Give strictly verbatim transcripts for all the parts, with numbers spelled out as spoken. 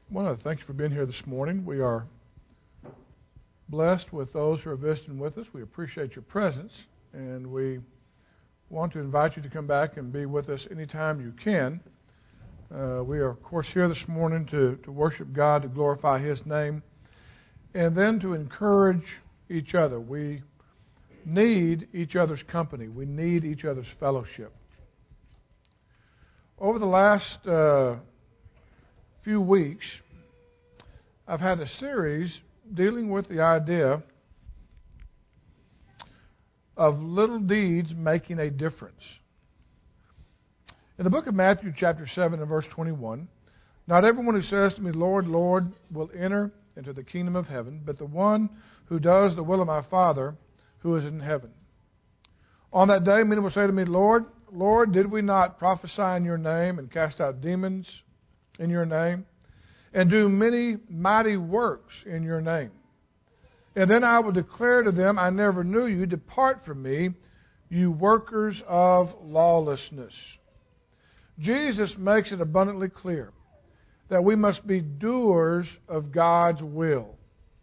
I want to thank you for being here this morning. We are blessed with those who are visiting with us. We appreciate your presence, and we want to invite you to come back and be with us anytime you can. Uh, we are, of course, here this morning to, to worship God, to glorify His name, and then to encourage each other. We need each other's company. We need each other's fellowship. Over the last uh, few weeks, I've had a series dealing with the idea of little deeds making a difference. In the book of Matthew, chapter seven and verse twenty-one, not everyone who says to me, Lord, Lord, will enter into the kingdom of heaven, but the one who does the will of my Father who is in heaven. On that day, many will say to me, Lord, Lord, did we not prophesy in your name and cast out demons in your name, and do many mighty works in your name? And then I will declare to them, I never knew you. Depart from me, you workers of lawlessness. Jesus makes it abundantly clear that we must be doers of God's will.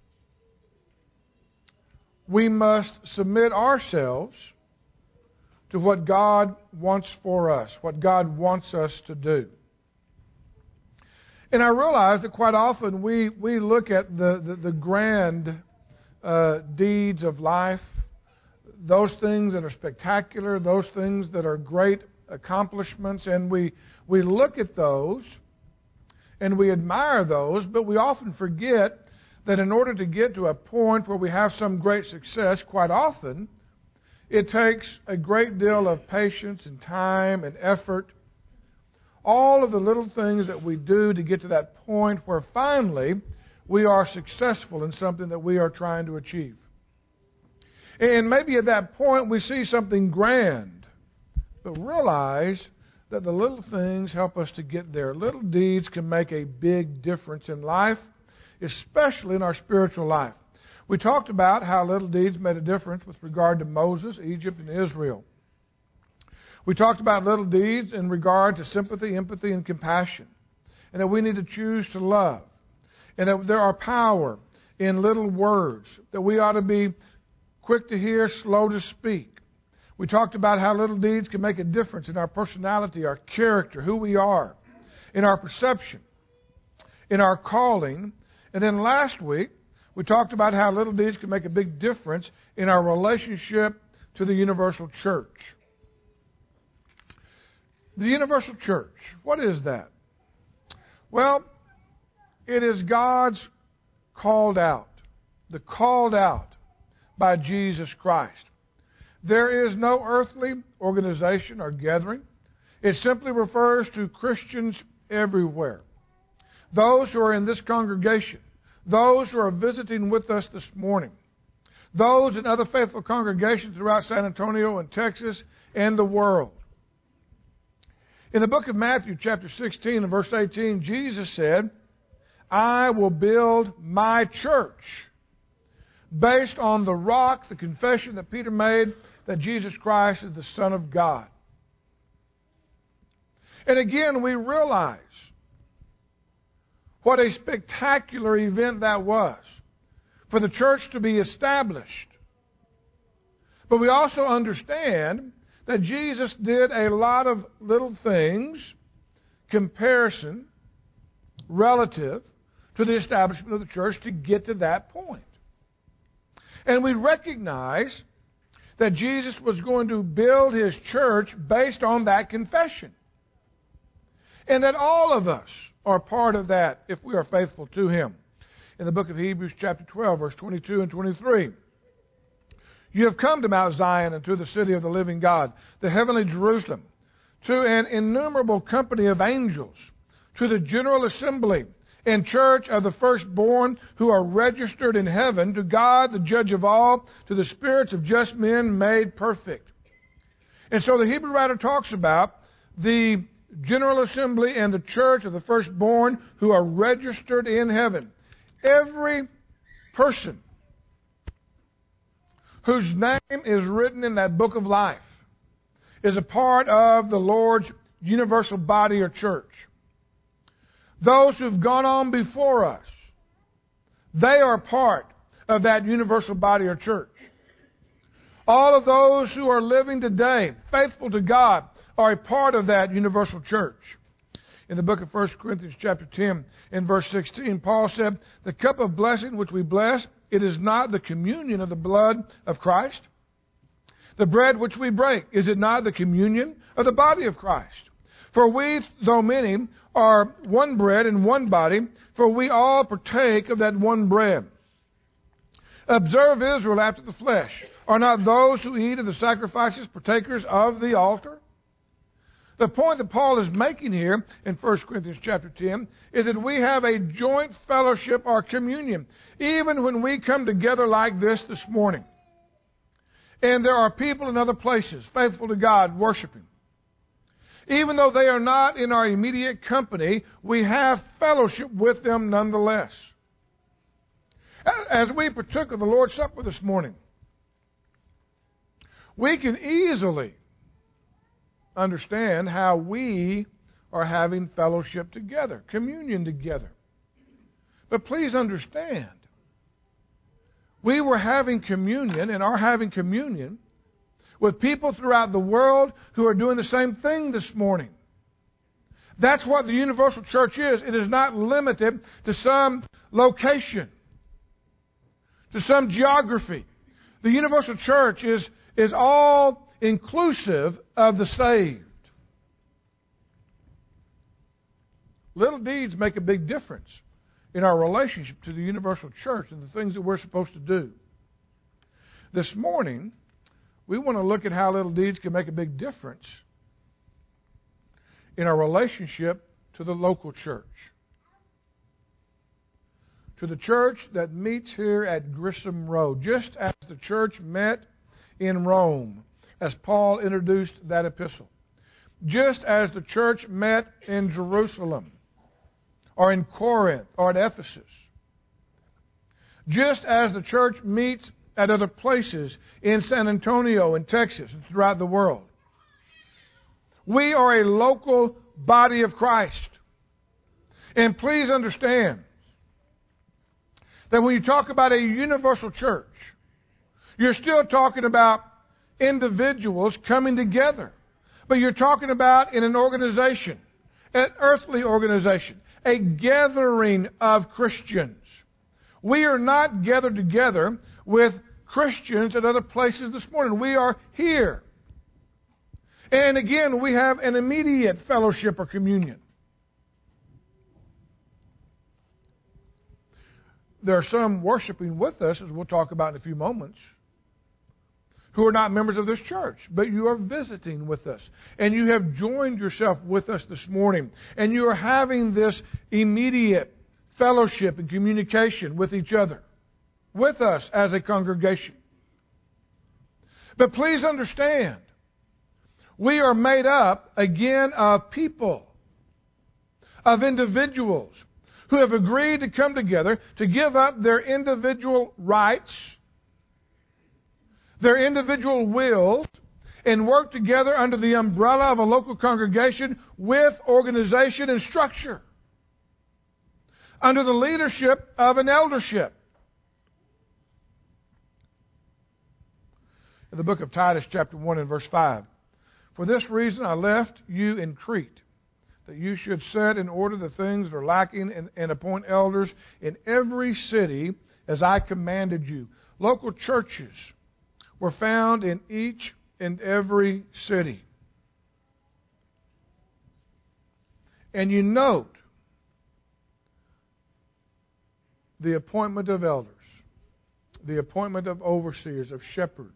We must submit ourselves to what God wants for us, what God wants us to do. And I realize that quite often we, we look at the, the, the grand uh, deeds of life, those things that are spectacular, those things that are great accomplishments, and we, we look at those and we admire those, but we often forget that in order to get to a point where we have some great success, quite often it takes a great deal of patience and time and effort. All of the little things that we do to get to that point where finally we are successful in something that we are trying to achieve. And maybe at that point we see something grand, but realize that the little things help us to get there. Little deeds can make a big difference in life, especially in our spiritual life. We talked about how little deeds made a difference with regard to Moses, Egypt, and Israel. We talked about little deeds in regard to sympathy, empathy, and compassion, and that we need to choose to love, and that there are power in little words, that we ought to be quick to hear, slow to speak. We talked about how little deeds can make a difference in our personality, our character, who we are, in our perception, in our calling. And then last week, we talked about how little deeds can make a big difference in our relationship to the universal church. The universal church, what is that? Well, it is God's called out, the called out by Jesus Christ. There is no earthly organization or gathering. It simply refers to Christians everywhere. Those who are in this congregation, those who are visiting with us this morning, those in other faithful congregations throughout San Antonio and Texas and the world. In the book of Matthew, chapter sixteen and verse eighteen, Jesus said, I will build my church based on the rock, the confession that Peter made that Jesus Christ is the Son of God. And again, we realize what a spectacular event that was for the church to be established. But we also understand that Jesus did a lot of little things, comparison, relative to the establishment of the church to get to that point. And we recognize that Jesus was going to build His church based on that confession. And that all of us are part of that if we are faithful to Him. In the book of Hebrews chapter twelve, verse twenty-two and twenty-three, you have come to Mount Zion and to the city of the living God, the heavenly Jerusalem, to an innumerable company of angels, to the general assembly and church of the firstborn who are registered in heaven, to God, the judge of all, to the spirits of just men made perfect. And so the Hebrew writer talks about the general assembly and the church of the firstborn who are registered in heaven. Every person whose name is written in that book of life is a part of the Lord's universal body or church. those who've gone on before us, they are part of that universal body or church. All of those who are living today, faithful to God, are a part of that universal church. In the book of First Corinthians chapter ten, in verse sixteen, Paul said, the cup of blessing which we bless, it is not the communion of the blood of Christ? The bread which we break, is it not the communion of the body of Christ? For we, though many, are one bread and one body, for we all partake of that one bread. Observe Israel after the flesh. Are not those who eat of the sacrifices partakers of the altar? The point that Paul is making here in First Corinthians chapter ten is that we have a joint fellowship or communion, even when we come together like this this morning. And there are people in other places, faithful to God, worshiping. Even though they are not in our immediate company, we have fellowship with them nonetheless. As we partook of the Lord's Supper this morning, we can easily understand how we are having fellowship together, communion together. But please understand, we were having communion and are having communion with people throughout the world who are doing the same thing this morning. That's what the universal church is. It is not limited to some location, to some geography. The universal church is, is all inclusive of the saved. Little deeds make a big difference in our relationship to the universal church and the things that we're supposed to do. This morning, we want to look at how little deeds can make a big difference in our relationship to the local church. To the church that meets here at Grissom Road, just as the church met in Rome, as Paul introduced that epistle. Just as the church met in Jerusalem, or in Corinth, or at Ephesus. Just as the church meets at other places in San Antonio, in Texas, and throughout the world. We are a local body of Christ. And please understand that when you talk about a universal church, you're still talking about individuals coming together. But you're talking about in an organization, an earthly organization, a gathering of Christians. We are not gathered together with Christians at other places this morning. We are here. And again, we have an immediate fellowship or communion. There are some worshiping with us, as we'll talk about in a few moments, who are not members of this church, but you are visiting with us. And you have joined yourself with us this morning. And you are having this immediate fellowship and communication with each other, with us as a congregation. But please understand, we are made up, again, of people, of individuals who have agreed to come together to give up their individual rights, their individual wills, and work together under the umbrella of a local congregation with organization and structure, under the leadership of an eldership. In the book of Titus, chapter one and verse five, for this reason I left you in Crete, that you should set in order the things that are lacking and, and appoint elders in every city as I commanded you. Local churches were found in each and every city. And you note the appointment of elders, the appointment of overseers, of shepherds,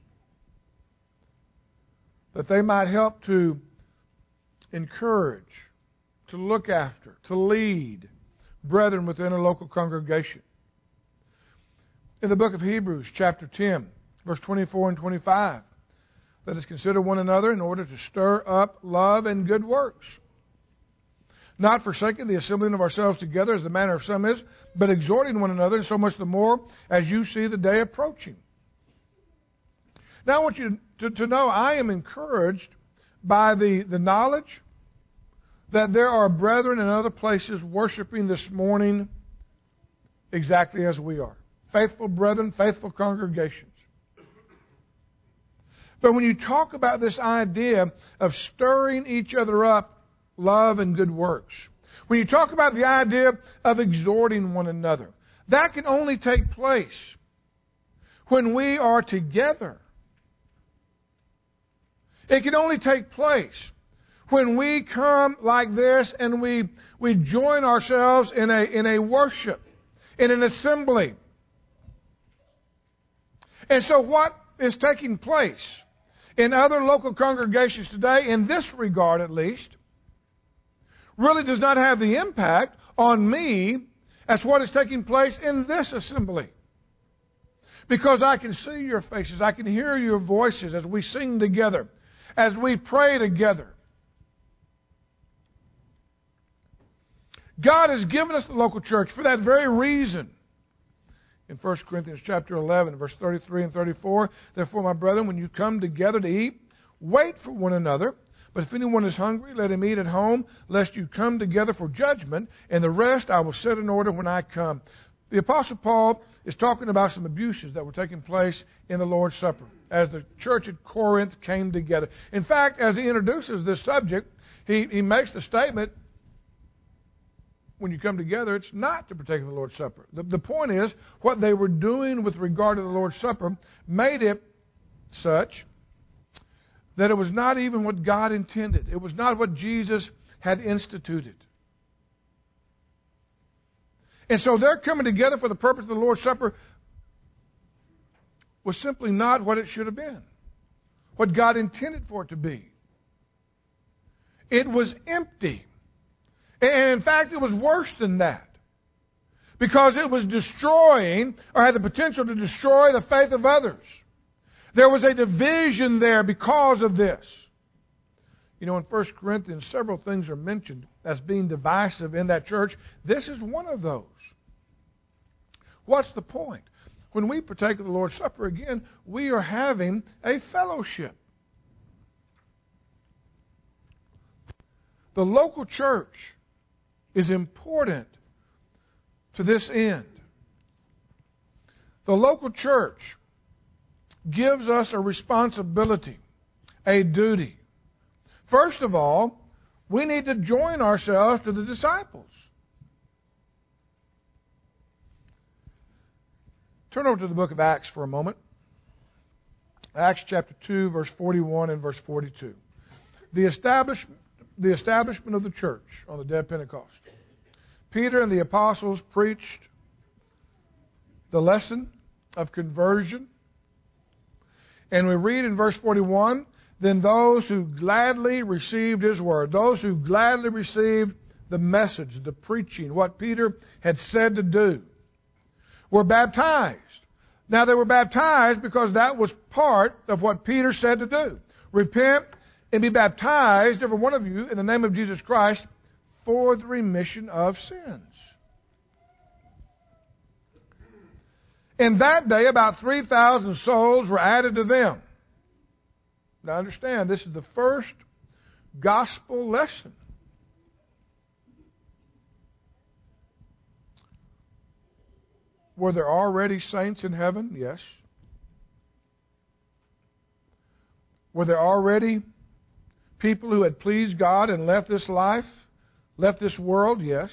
that they might help to encourage, to look after, to lead brethren within a local congregation. In the book of Hebrews, chapter ten, verse twenty-four and twenty-five, let us consider one another in order to stir up love and good works, not forsaking the assembling of ourselves together as the manner of some is, but exhorting one another, so much the more as you see the day approaching. Now I want you to, to know I am encouraged by the, the knowledge, that there are brethren in other places worshiping this morning exactly as we are. Faithful brethren, faithful congregations. But when you talk about this idea of stirring each other up, love and good works, when you talk about the idea of exhorting one another, that can only take place when we are together. It can only take place when we come like this and we we join ourselves in a in a worship, in an assembly. And so what is taking place in other local congregations today, in this regard at least, really does not have the impact on me as what is taking place in this assembly. Because I can see your faces, I can hear your voices as we sing together, as we pray together. God has given us the local church for that very reason. In First Corinthians chapter eleven, verse thirty-three and thirty-four, therefore, my brethren, when you come together to eat, wait for one another. But if anyone is hungry, let him eat at home, lest you come together for judgment, and the rest I will set in order when I come. The Apostle Paul is talking about some abuses that were taking place in the Lord's Supper as the church at Corinth came together. In fact, as he introduces this subject, he, he makes the statement, when you come together, it's not to partake of the Lord's Supper. The, the point is, what they were doing with regard to the Lord's Supper made it such that it was not even what God intended. It was not what Jesus had instituted. And so their coming together for the purpose of the Lord's Supper was simply not what it should have been, what God intended for it to be. It was empty. And in fact, it was worse than that, because it was destroying, or had the potential to destroy, the faith of others. There was a division there because of this. You know, in First Corinthians, several things are mentioned as being divisive in that church. This is one of those. What's the point? When we partake of the Lord's Supper again, we are having a fellowship. The local church is important to this end. The local church gives us a responsibility, a duty. First of all, we need to join ourselves to the disciples. Turn over to the book of Acts for a moment. Acts chapter two, verse forty-one and verse forty-two. The establishment The establishment of the church on the day of Pentecost. Peter and the apostles preached the lesson of conversion. And we read in verse forty-one, then those who gladly received his word, those who gladly received the message, the preaching, what Peter had said to do, were baptized. Now they were baptized because that was part of what Peter said to do. Repent and be baptized, every one of you, in the name of Jesus Christ, for the remission of sins. In that day, about three thousand souls were added to them. Now understand, this is the first gospel lesson. Were there already saints in heaven? Yes. Were there already people who had pleased God and left this life, left this world? Yes.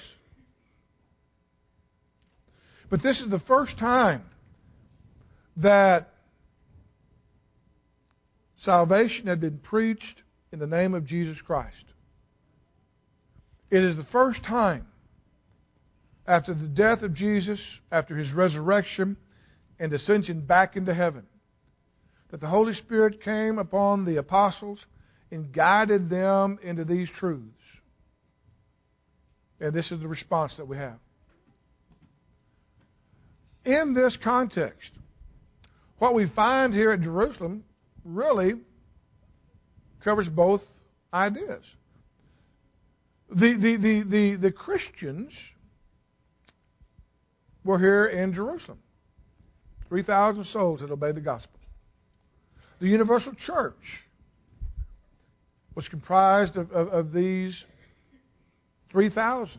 But this is the first time that salvation had been preached in the name of Jesus Christ. It is the first time after the death of Jesus, after his resurrection and ascension back into heaven, that the Holy Spirit came upon the apostles and guided them into these truths. And this is the response that we have. In this context, what we find here at Jerusalem really covers both ideas. The, the, the, the, the Christians were here in Jerusalem. three thousand souls that obeyed the gospel. The universal church was comprised of, of, of these three thousand.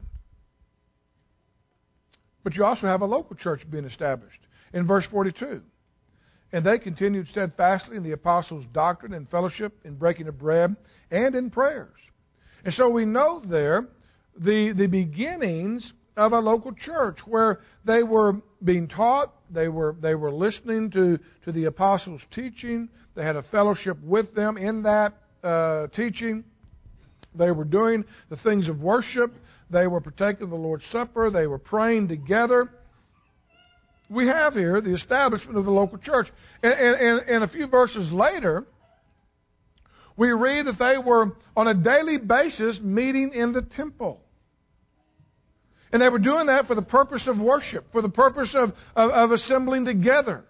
But you also have a local church being established. In verse forty-two, and they continued steadfastly in the apostles' doctrine and fellowship, in breaking of bread, and in prayers. And so we note there the, the beginnings of a local church where they were being taught, they were they were listening to, to the apostles' teaching, they had a fellowship with them in that uh, teaching, they were doing the things of worship, they were partaking of the Lord's Supper, they were praying together. We have here the establishment of the local church. And, and, and a few verses later, we read that they were on a daily basis meeting in the temple. And they were doing that for the purpose of worship, for the purpose of, of, of assembling together.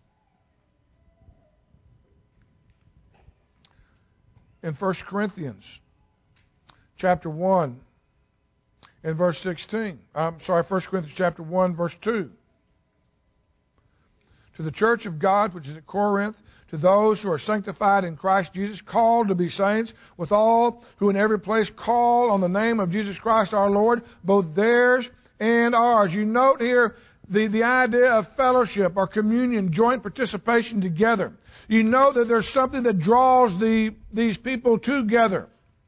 In First Corinthians chapter one and verse sixteen. I'm sorry, First Corinthians chapter one, verse two. To the church of God which is at Corinth, to those who are sanctified in Christ Jesus, called to be saints, with all who in every place call on the name of Jesus Christ our Lord, both theirs and ours. You note here the, the idea of fellowship or communion, joint participation together. You note that there's something that draws the, these people together.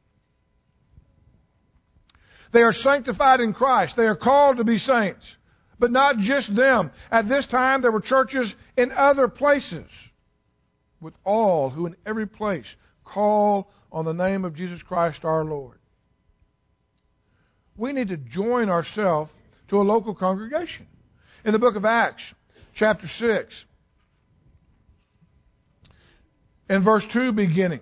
They are sanctified in Christ. They are called to be saints. But not just them. At this time, there were churches in other places, with all who in every place call on the name of Jesus Christ our Lord. We need to join ourselves to a local congregation. In the book of Acts, chapter six, and verse two beginning.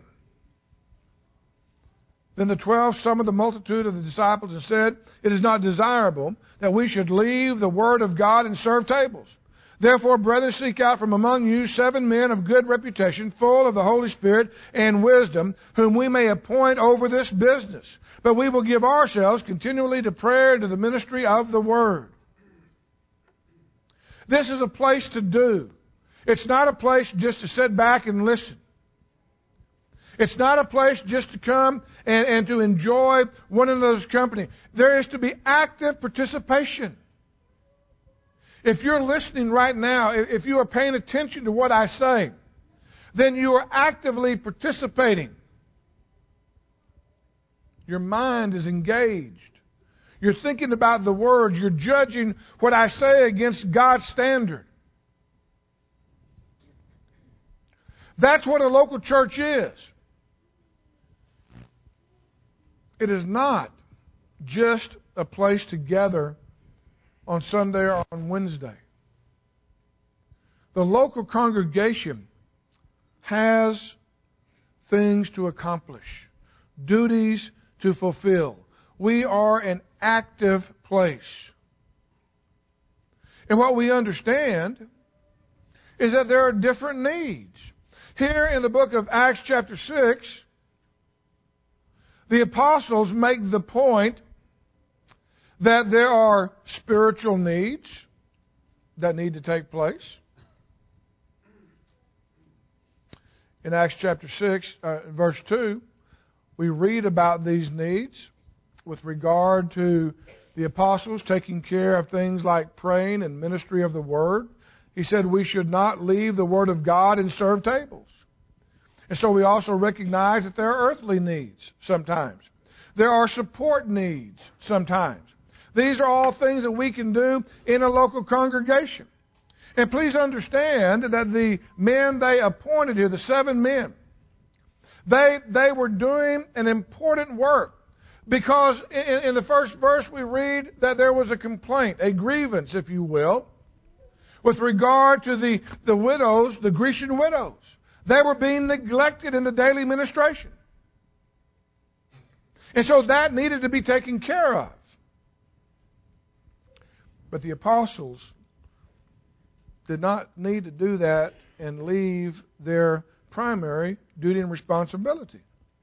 Then the twelve summoned the multitude of the disciples and said, it is not desirable that we should leave the word of God and serve tables. Therefore, brethren, seek out from among you seven men of good reputation, full of the Holy Spirit and wisdom, whom we may appoint over this business. But we will give ourselves continually to prayer and to the ministry of the word. This is a place to do. It's not a place just to sit back and listen. It's not a place just to come and, and to enjoy one another's company. There is to be active participation. If you're listening right now, if you are paying attention to what I say, then you are actively participating. Your mind is engaged. You're thinking about the words. You're judging what I say against God's standard. That's what a local church is. It is not just a place to gather on Sunday or on Wednesday. The local congregation has things to accomplish, duties to fulfill. We are an active place. And what we understand is that there are different needs. Here in the book of Acts chapter six, the apostles make the point that there are spiritual needs that need to take place. In Acts chapter six, uh, verse two, we read about these needs with regard to the apostles taking care of things like praying and ministry of the word. He said we should not leave the word of God and serve tables. And so we also recognize that there are earthly needs sometimes. There are support needs sometimes. These are all things that we can do in a local congregation. And please understand that the men they appointed here, the seven men, they, they were doing an important work. Because in, in the first verse we read that there was a complaint, a grievance, if you will, with regard to the, the widows, the Grecian widows. They were being neglected in the daily ministration. And so that needed to be taken care of. But the apostles did not need to do that and leave their primary duty and responsibility.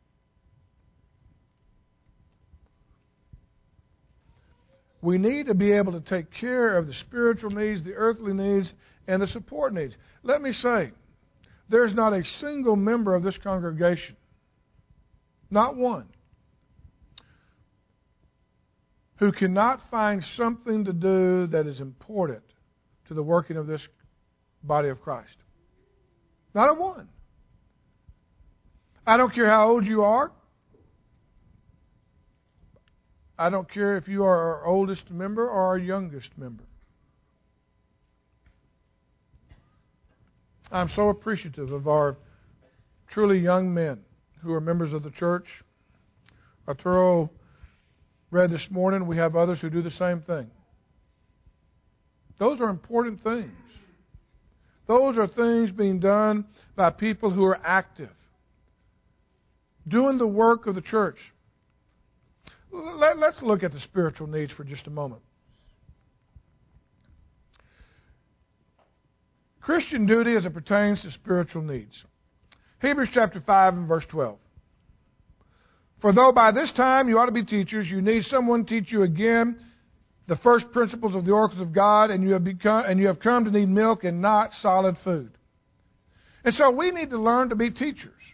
We need to be able to take care of the spiritual needs, the earthly needs, and the support needs. Let me say, there's not a single member of this congregation, not one, who cannot find something to do that is important to the working of this body of Christ. Not a one. I don't care how old you are. I don't care if you are our oldest member or our youngest member. I'm so appreciative of our truly young men who are members of the church. Arturo read this morning, we have others who do the same thing. Those are important things. Those are things being done by people who are active, doing the work of the church. Let, let's look at the spiritual needs for just a moment. Christian duty as it pertains to spiritual needs. Hebrews chapter five and verse twelve. For though by this time you ought to be teachers, you need someone to teach you again the first principles of the oracles of God, and you have become and you have come to need milk and not solid food. And so we need to learn to be teachers.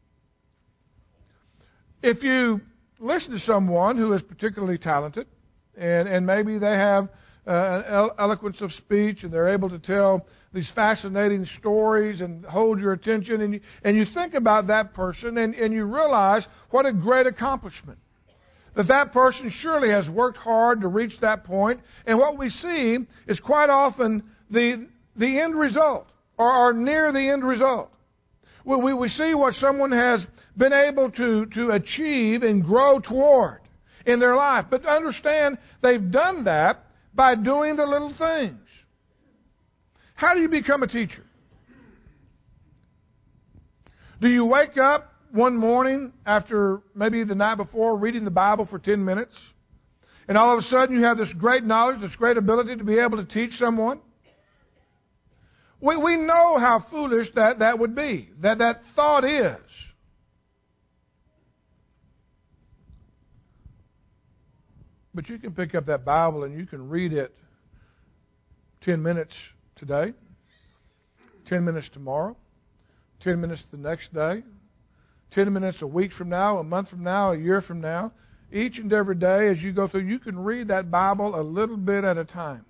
If you listen to someone who is particularly talented, and, and maybe they have uh, an eloquence of speech, and they're able to tell these fascinating stories and hold your attention, and you, and you think about that person, and, and you realize what a great accomplishment. That that person surely has worked hard to reach that point, and what we see is quite often the the end result, or, or near the end result. We, we, we see what someone has been able to, to achieve and grow toward in their life. But understand, they've done that by doing the little things. How do you become a teacher? Do you wake up one morning after maybe the night before reading the Bible for ten minutes, and all of a sudden you have this great knowledge, this great ability to be able to teach someone? We, we know how foolish that, that would be, that that thought is. But you can pick up that Bible and you can read it ten minutes today, ten minutes tomorrow, ten minutes the next day, ten minutes a week from now, a month from now, a year from now. Each and every day as you go through, you can read that Bible a little bit at a time.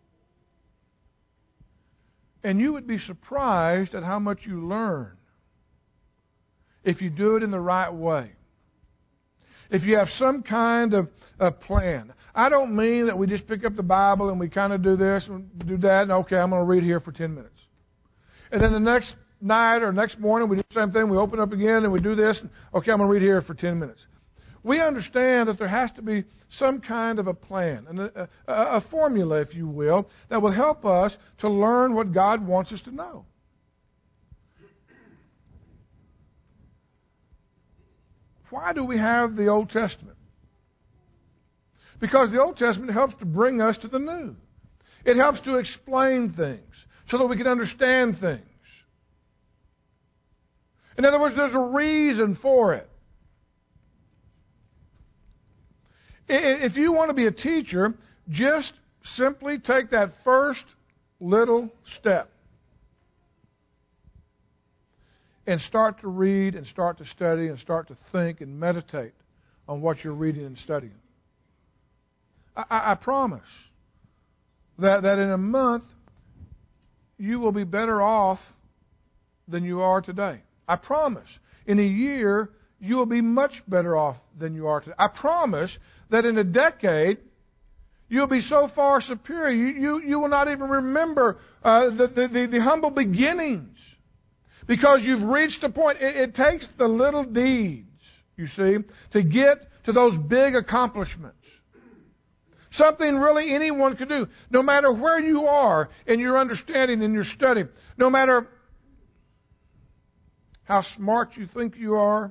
And you would be surprised at how much you learn if you do it in the right way. If you have some kind of a plan. I don't mean that we just pick up the Bible and we kind of do this and do that, and okay, I'm going to read here for ten minutes. And then the next night or next morning we do the same thing, we open up again and we do this, and okay, I'm going to read here for ten minutes. We understand that there has to be some kind of a plan, and a, a, a formula, if you will, that will help us to learn what God wants us to know. Why do we have the Old Testament? Because the Old Testament helps to bring us to the New. It helps to explain things so that we can understand things. In other words, there's a reason for it. If you want to be a teacher, just simply take that first little step and start to read and start to study and start to think and meditate on what you're reading and studying. I, I promise that, that in a month you will be better off than you are today. I promise. In a year you will be much better off than you are today. I promise that in a decade you'll be so far superior you, you, you will not even remember uh, the, the, the, the humble beginnings. Because you've reached a point. It, it takes the little deeds, you see, to get to those big accomplishments. Something really anyone could do. No matter where you are in your understanding, in your study, no matter how smart you think you are,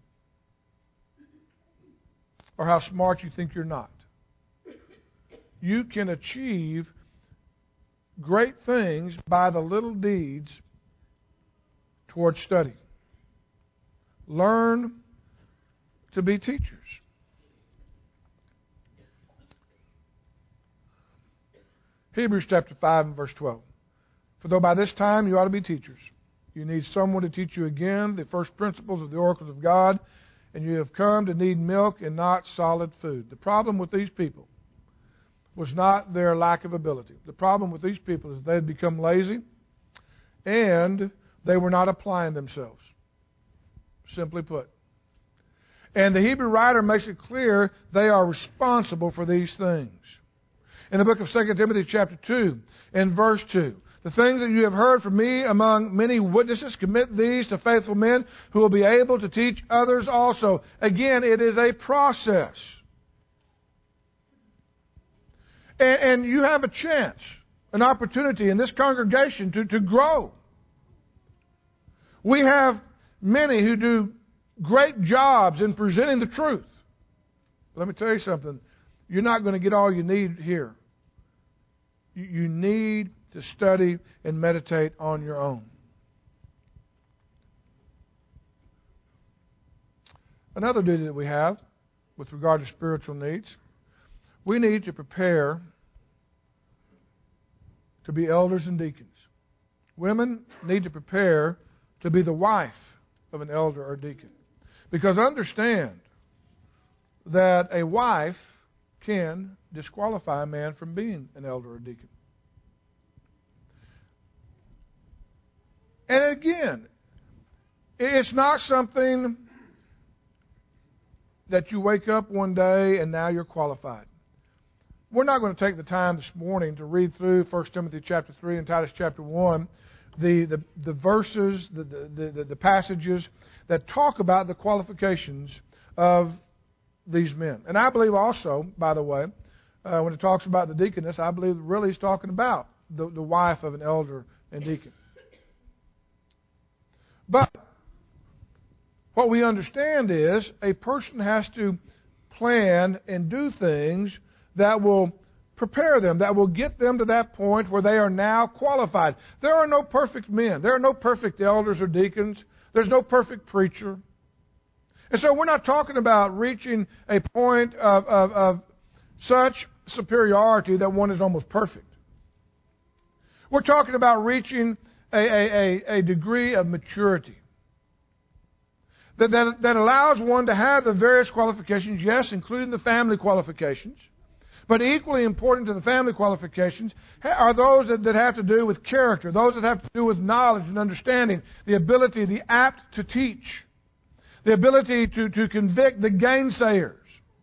or how smart you think you're not, you can achieve great things by the little deeds towards study. Learn to be teachers. Hebrews chapter five and verse twelve. For though by this time you ought to be teachers, you need someone to teach you again the first principles of the oracles of God, and you have come to need milk and not solid food. The problem with these people was not their lack of ability. The problem with these people is they had become lazy and they were not applying themselves, simply put. And the Hebrew writer makes it clear they are responsible for these things. In the book of Second Timothy chapter two and verse two, the things that you have heard from me among many witnesses, commit these to faithful men who will be able to teach others also. Again, it is a process. And, and you have a chance, an opportunity in this congregation to, to grow. We have many who do great jobs in presenting the truth. Let me tell you something. You're not going to get all you need here. You, you need to study and meditate on your own. Another duty that we have with regard to spiritual needs, we need to prepare to be elders and deacons. Women need to prepare to be the wife of an elder or deacon. Because understand that a wife can disqualify a man from being an elder or deacon. And again, it's not something that you wake up one day and now you're qualified. We're not going to take the time this morning to read through First Timothy chapter three and Titus chapter one, the, the, the verses, the, the, the, the passages that talk about the qualifications of these men. And I believe also, by the way, uh, when it talks about the deaconess, I believe really it's talking about the, the wife of an elder and deacon. But what we understand is a person has to plan and do things that will prepare them, that will get them to that point where they are now qualified. There are no perfect men. There are no perfect elders or deacons. There's no perfect preacher. And so we're not talking about reaching a point of, of, of such superiority that one is almost perfect. We're talking about reaching a, a, a, a degree of maturity that, that, that allows one to have the various qualifications, yes, including the family qualifications. But equally important to the family qualifications are those that, that have to do with character, those that have to do with knowledge and understanding, the ability, the apt to teach, the ability to, to convict the gainsayers.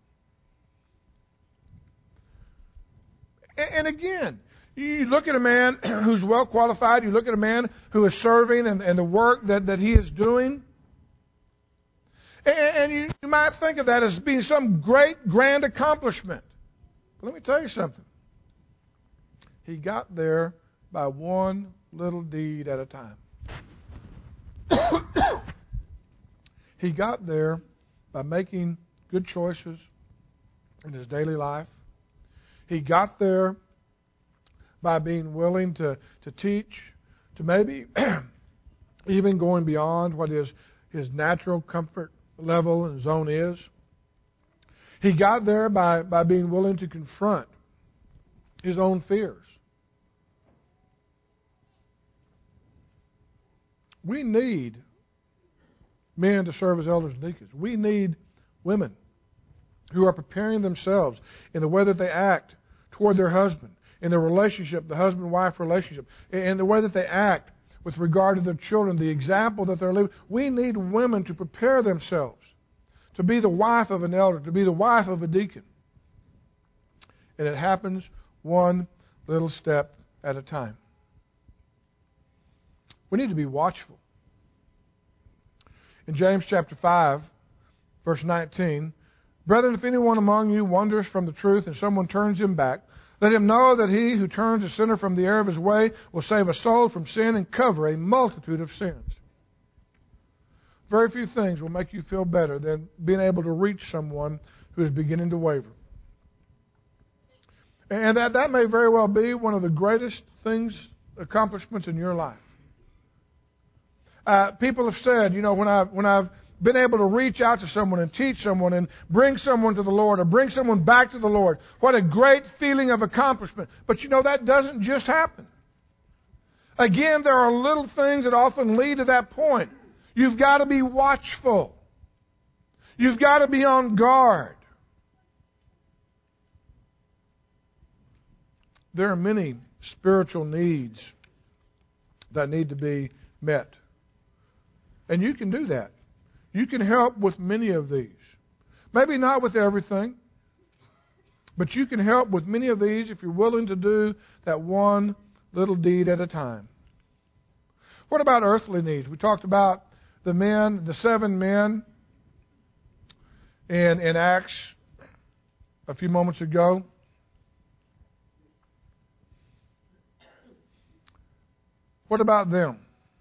And, and again, you look at a man who's well qualified, you look at a man who is serving and, and the work that, that he is doing, and, and you, you might think of that as being some great, grand accomplishment. Let me tell you something. He got there by one little deed at a time. He got there by making good choices in his daily life. He got there by being willing to, to teach, to maybe even going beyond what his, his natural comfort level and zone is. He got there by, by being willing to confront his own fears. We need men to serve as elders and deacons. We need women who are preparing themselves in the way that they act toward their husband, in their relationship, the husband-wife relationship, in the way that they act with regard to their children, the example that they're living. We need women to prepare themselves to be the wife of an elder, to be the wife of a deacon. And it happens one little step at a time. We need to be watchful. In James chapter five, verse nineteen, brethren, if anyone among you wanders from the truth and someone turns him back, let him know that he who turns a sinner from the error of his way will save a soul from sin and cover a multitude of sins. Very few things will make you feel better than being able to reach someone who is beginning to waver. And that, that may very well be one of the greatest things, accomplishments in your life. Uh, people have said, you know, when I've, when I've been able to reach out to someone and teach someone and bring someone to the Lord or bring someone back to the Lord, what a great feeling of accomplishment. But you know, that doesn't just happen. Again, there are little things that often lead to that point. You've got to be watchful. You've got to be on guard. there are many spiritual needs that need to be met. And you can do that. You can help with many of these. Maybe not with everything, but you can help with many of these if you're willing to do that one little deed at a time. What about earthly needs? We talked about the men, the seven men in, in Acts a few moments ago. What about them?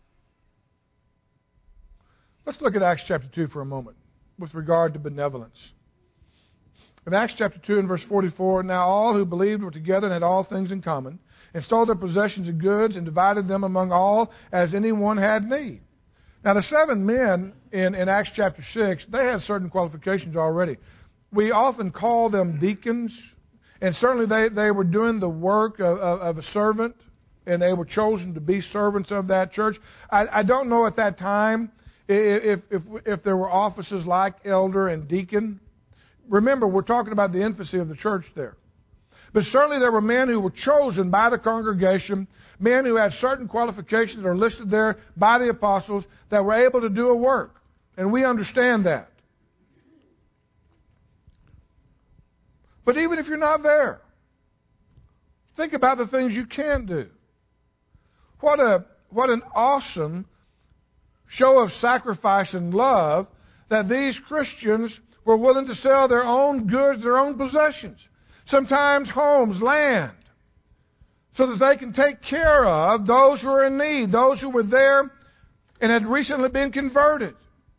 Let's look at Acts chapter two for a moment with regard to benevolence. In Acts chapter two and verse forty-four, now all who believed were together and had all things in common, and stole their possessions and goods and divided them among all as anyone had need. Now the seven men in, in Acts chapter six, they had certain qualifications already. We often call them deacons, and certainly they, they were doing the work of, of, of a servant, and they were chosen to be servants of that church. I, I don't know at that time if, if, if there were offices like elder and deacon. Remember, we're talking about the infancy of the church there. But certainly there were men who were chosen by the congregation, men who had certain qualifications that are listed there by the apostles that were able to do a work. And we understand that. But even if you're not there, think about the things you can do. What a what an awesome show of sacrifice and love that these Christians were willing to sell their own goods, their own possessions, sometimes homes, land, so that they can take care of those who are in need, those who were there and had recently been converted.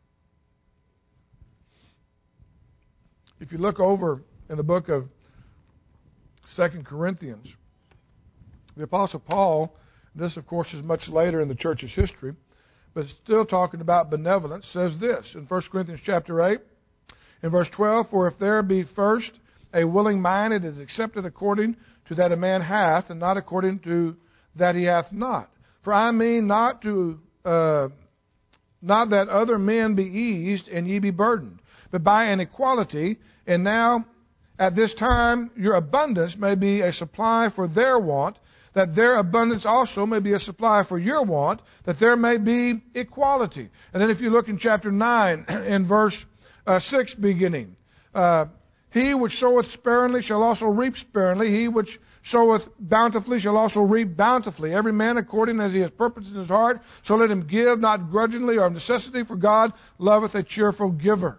If you look over in the book of Second Corinthians, the Apostle Paul, this of course is much later in the church's history, but still talking about benevolence, says this in First Corinthians chapter eight, in verse twelve, for if there be first a willing mind, it is accepted according to that a man hath, and not according to that he hath not. For I mean not to, uh, not that other men be eased and ye be burdened, but by an equality, and now at this time your abundance may be a supply for their want, that their abundance also may be a supply for your want, that there may be equality. And then if you look in chapter nine, in verse uh, six beginning, uh, he which soweth sparingly shall also reap sparingly. He which soweth bountifully shall also reap bountifully. Every man according as he has purpose in his heart, so let him give, not grudgingly or of necessity, for God loveth a cheerful giver.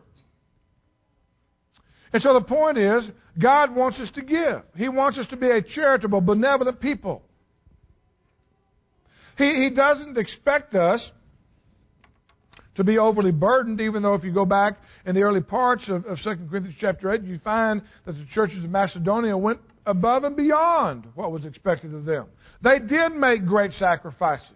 And so the point is, God wants us to give. He wants us to be a charitable, benevolent people. He, he doesn't expect us to be overly burdened, even though if you go back in the early parts of, of Second Corinthians chapter eight, you find that the churches of Macedonia went above and beyond what was expected of them. They did make great sacrifices.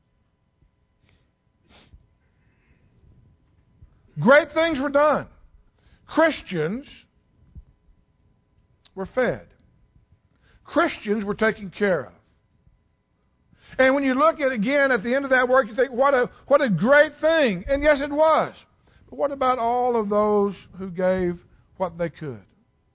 Great things were done. Christians were fed. Christians were taken care of. And when you look at again at the end of that work, you think, what a what a great thing. And yes, it was. But what about all of those who gave what they could?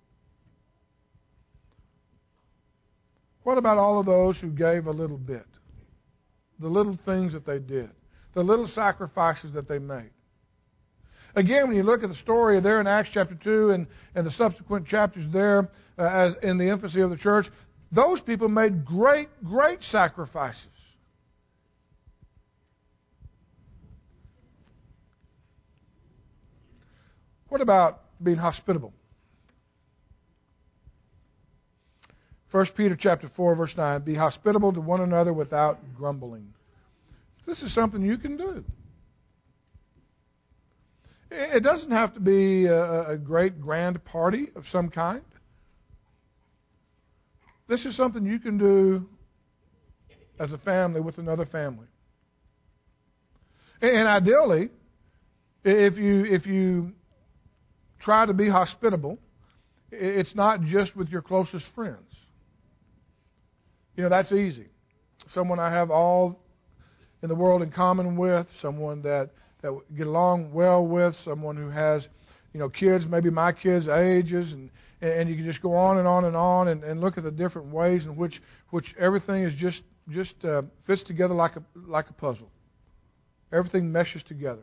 What about all of those who gave a little bit? The little things that they did. The little sacrifices that they made. Again, when you look at the story there in Acts chapter two and, and the subsequent chapters there uh, as in the infancy of the church, those people made great, great sacrifices. What about being hospitable? First Peter chapter four, verse nine, be hospitable to one another without grumbling. This is something you can do. It doesn't have to be a, a great grand party of some kind. This is something you can do as a family with another family. And ideally, if you if you try to be hospitable, it's not just with your closest friends. You know, that's easy. Someone I have all in the world in common with, someone that that get along well with, someone who has, you know, kids, maybe my kids' ages, and, and, and you can just go on and on and on and, and look at the different ways in which which everything is just just uh, fits together like a like a puzzle. Everything meshes together.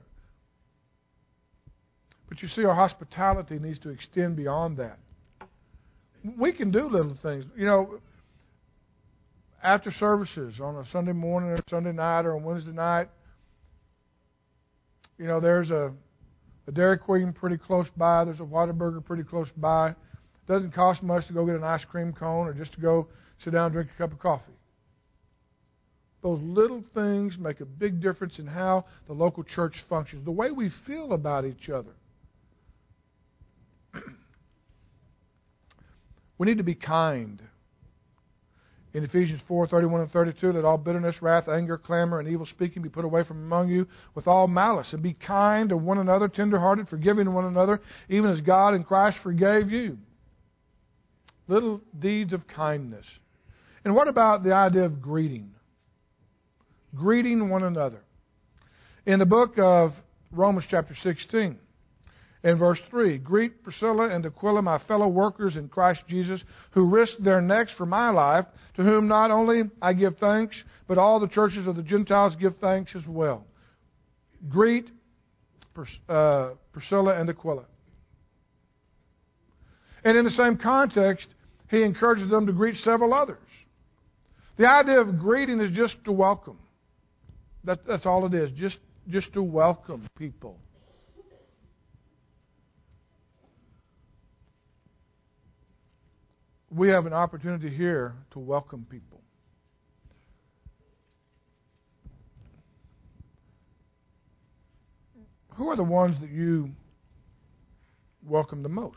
But you see, our hospitality needs to extend beyond that. We can do little things. You know, after services on a Sunday morning or Sunday night or on Wednesday night, you know, there's a, a Dairy Queen pretty close by. There's a Whataburger pretty close by. It doesn't cost much to go get an ice cream cone or just to go sit down and drink a cup of coffee. Those little things make a big difference in how the local church functions, the way we feel about each other. We need to be kind. In Ephesians four, thirty-one and thirty-two, let all bitterness, wrath, anger, clamor, and evil speaking be put away from among you with all malice. And be kind to one another, tenderhearted, forgiving one another, even as God in Christ forgave you. Little deeds of kindness. And what about the idea of greeting? Greeting one another. In the book of Romans chapter sixteen, in verse three, greet Priscilla and Aquila, my fellow workers in Christ Jesus, who risked their necks for my life, to whom not only I give thanks, but all the churches of the Gentiles give thanks as well. Greet uh, Priscilla and Aquila. And in the same context, he encourages them to greet several others. The idea of greeting is just to welcome. That, that's all it is, just, just to welcome people. We have an opportunity here to welcome people. Who are the ones that you welcome the most?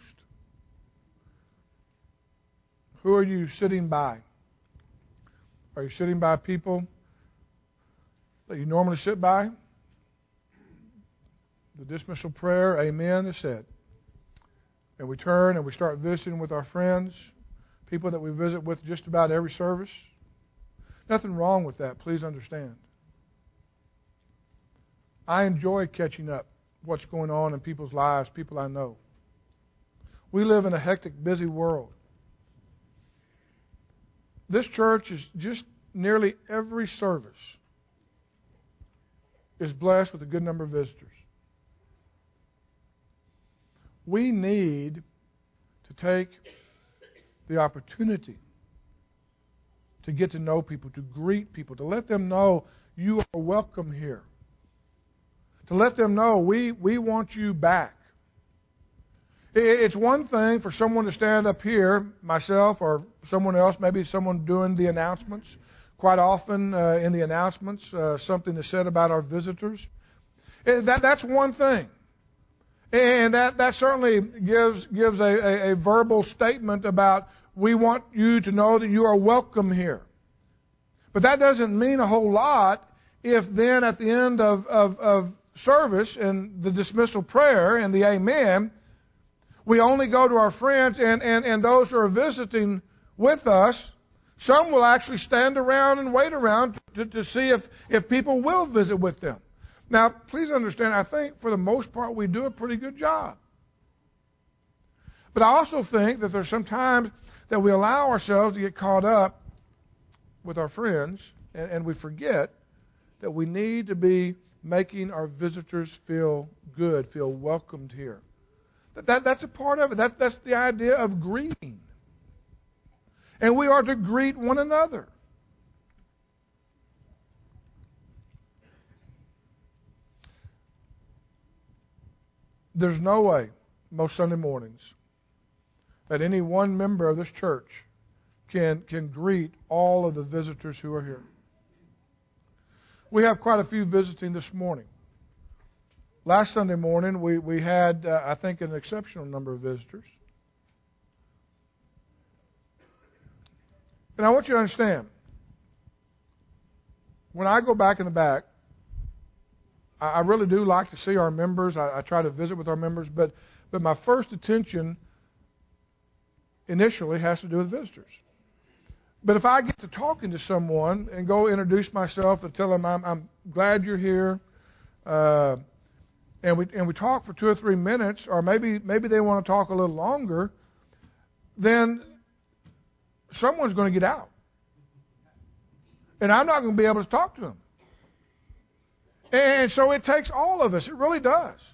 Who are you sitting by? Are you sitting by people that you normally sit by? The dismissal prayer, amen, is said. And we turn and we start visiting with our friends, people that we visit with just about every service. Nothing wrong with that, please understand. I enjoy catching up what's going on in people's lives, people I know. We live in a hectic, busy world. This church is just nearly every service is blessed with a good number of visitors. We need to take the opportunity to get to know people, to greet people, to let them know you are welcome here. To let them know we, we want you back. It's one thing for someone to stand up here, myself or someone else, maybe someone doing the announcements. Quite often uh, in the announcements, uh, something is said about our visitors. That, that's one thing. And that, that certainly gives gives a, a, a verbal statement about we want you to know that you are welcome here. But that doesn't mean a whole lot if then at the end of, of, of service and the dismissal prayer and the amen, we only go to our friends and, and, and those who are visiting with us. Some will actually stand around and wait around to, to see if, if people will visit with them. Now, please understand, I think for the most part we do a pretty good job. But I also think that there's some times that we allow ourselves to get caught up with our friends and, and we forget that we need to be making our visitors feel good, feel welcomed here. That, that That's a part of it. That, that's the idea of greeting. And we are to greet one another. There's no way, most Sunday mornings, that any one member of this church can, can greet all of the visitors who are here. We have quite a few visiting this morning. Last Sunday morning, we, we had, uh, I think, an exceptional number of visitors. And I want you to understand, when I go back in the back, I, I really do like to see our members. I, I try to visit with our members, but, but my first attention initially has to do with visitors. But if I get to talking to someone and go introduce myself and tell them I'm, I'm glad you're here, uh, and we and we talk for two or three minutes, or maybe maybe they want to talk a little longer, then someone's going to get out. And I'm not going to be able to talk to them. And so it takes all of us. It really does.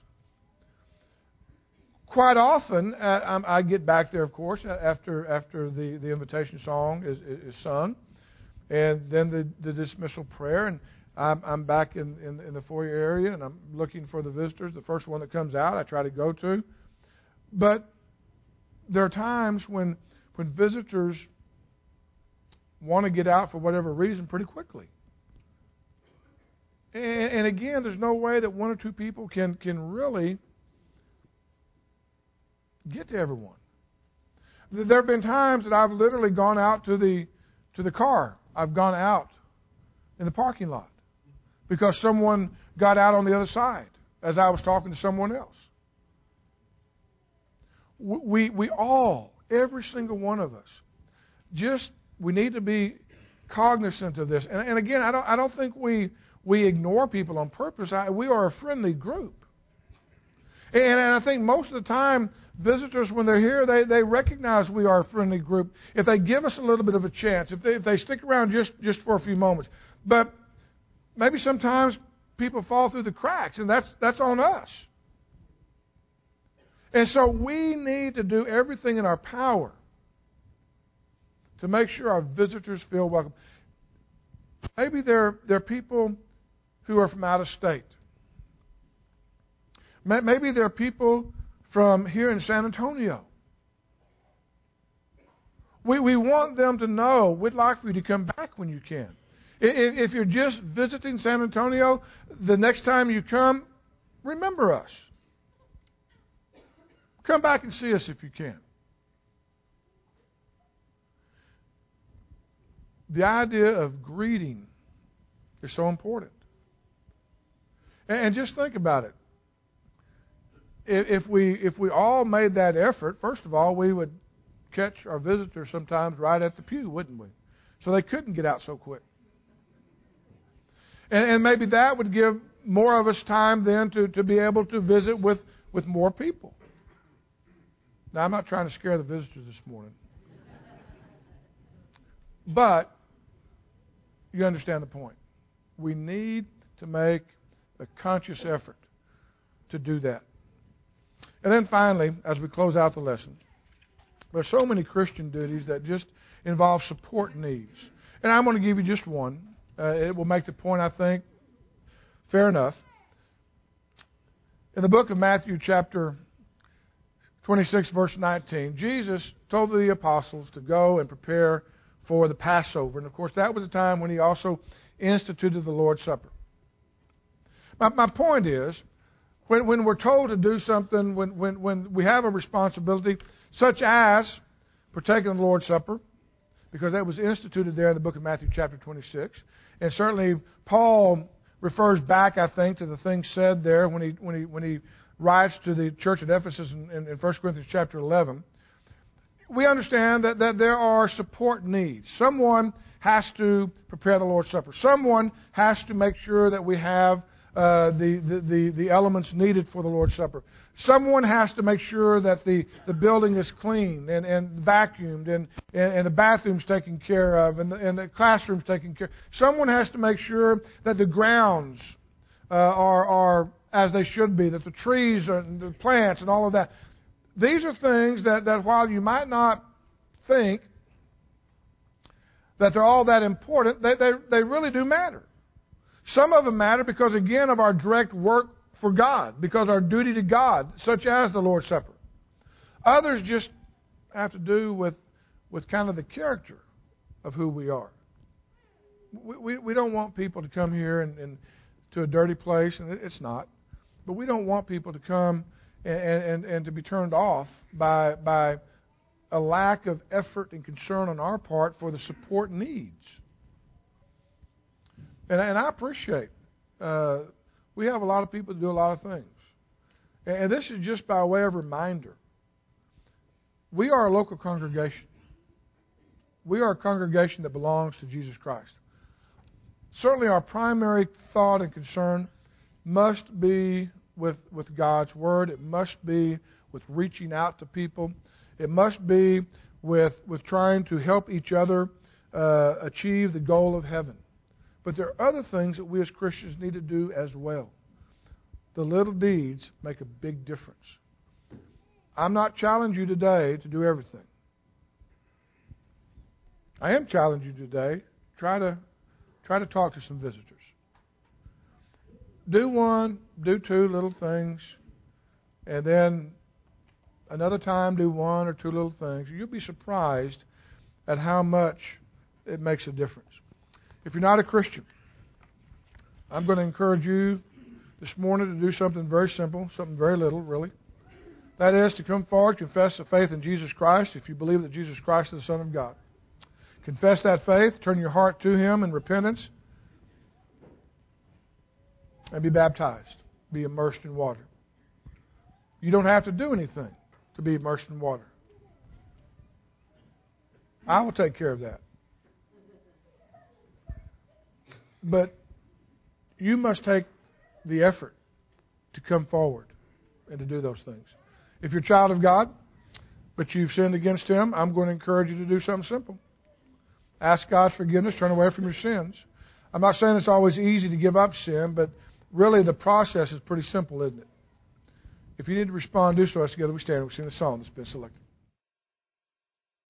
Quite often, uh, I get back there, of course, after after the, the invitation song is, is sung, and then the, the dismissal prayer, and I'm, I'm back in, in, in the foyer area, and I'm looking for the visitors. The first one that comes out, I try to go to. But there are times when when visitors want to get out for whatever reason pretty quickly. And, and again, there's no way that one or two people can can really get to everyone. There have been times that I've literally gone out to the to the car. I've gone out in the parking lot because someone got out on the other side as I was talking to someone else. We we all, every single one of us, just we need to be cognizant of this. And, and again, I don't I don't think we we ignore people on purpose. I, we are a friendly group. And, and I think most of the time, visitors, when they're here, they, they recognize we are a friendly group if they give us a little bit of a chance, if they, if they stick around just, just for a few moments. But maybe sometimes people fall through the cracks, and that's that's on us. And so we need to do everything in our power to make sure our visitors feel welcome. Maybe they're, they're people who are from out of state. Maybe there are people from here in San Antonio. We we want them to know we'd like for you to come back when you can. If, if you're just visiting San Antonio, the next time you come, remember us. Come back and see us if you can. The idea of greeting is so important. And, and just think about it. If we if we all made that effort, first of all, we would catch our visitors sometimes right at the pew, wouldn't we? So they couldn't get out so quick. And, and maybe that would give more of us time then to, to be able to visit with, with more people. Now, I'm not trying to scare the visitors this morning. But you understand the point. We need to make a conscious effort to do that. And then finally, as we close out the lesson, there are so many Christian duties that just involve support needs. And I'm going to give you just one. Uh, it will make the point, I think, fair enough. In the book of Matthew, chapter twenty-six, verse nineteen, Jesus told the apostles to go and prepare for the Passover. And, of course, that was the time when he also instituted the Lord's Supper. My, my point is, When, when we're told to do something, when, when, when we have a responsibility, such as partaking of the Lord's Supper, because that was instituted there in the book of Matthew chapter twenty-six, and certainly Paul refers back, I think, to the things said there when he when he when he writes to the church at Ephesus in, in, in First Corinthians chapter eleven. We understand that, that there are support needs. Someone has to prepare the Lord's Supper. Someone has to make sure that we have Uh, the, the, the, the elements needed for the Lord's Supper. Someone has to make sure that the, the building is clean and, and vacuumed and, and, and the bathrooms taken care of and the, and the classrooms taken care of. Someone has to make sure that the grounds uh, are, are as they should be, that the trees and the plants and all of that. These are things that, that while you might not think that they're all that important, they, they, they really do matter. Some of them matter because, again, of our direct work for God, because our duty to God, such as the Lord's Supper. Others just have to do with, with kind of the character of who we are. We, we, we don't want people to come here and, and to a dirty place, and it's not. But we don't want people to come and, and, and to be turned off by, by a lack of effort and concern on our part for the support needs. And, and I appreciate, uh, we have a lot of people that do a lot of things. And, and this is just by way of reminder. We are a local congregation. We are a congregation that belongs to Jesus Christ. Certainly our primary thought and concern must be with, with God's Word. It must be with reaching out to people. It must be with, with trying to help each other uh, achieve the goal of heaven. But there are other things that we as Christians need to do as well. The little deeds make a big difference. I'm not challenging you today to do everything. I am challenging you today. Try to try to talk to some visitors. Do one, do two little things, and then another time do one or two little things. You'll be surprised at how much it makes a difference. If you're not a Christian, I'm going to encourage you this morning to do something very simple, something very little, really. That is to come forward, confess the faith in Jesus Christ if you believe that Jesus Christ is the Son of God. Confess that faith, turn your heart to Him in repentance, and be baptized, be immersed in water. You don't have to do anything to be immersed in water. I will take care of that. But you must take the effort to come forward and to do those things. If you're a child of God, but you've sinned against Him, I'm going to encourage you to do something simple. Ask God's forgiveness, turn away from your sins. I'm not saying it's always easy to give up sin, but really the process is pretty simple, isn't it? If you need to respond, do so. Us together we stand and we sing the song that's been selected.